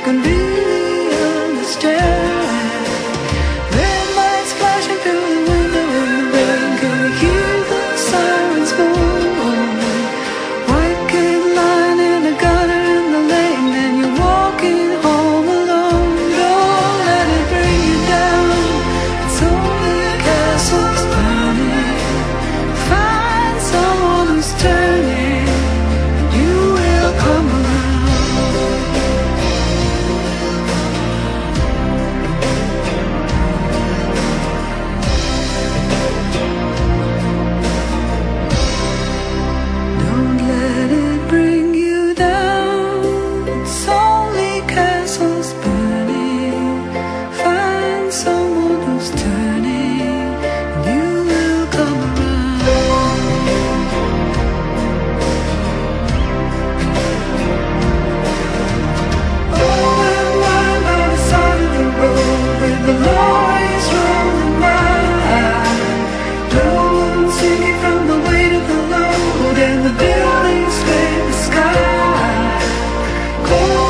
can really understand. Red lights flashing through the window in the rain. Can you hear the sirens moan? White kid lying in a gutter in the lane, and you're walking home alone. Don't let it bring you down. It's only castles burning. Find someone who's turning, and you will come around. Don't let it bring you down. It's only castles burning. Find someone who's turning, and you will come around. Oh, and why by the side of the road with the lorries rolling by? No one singing from the weight of the load, and the buildings scrape the sky. Cold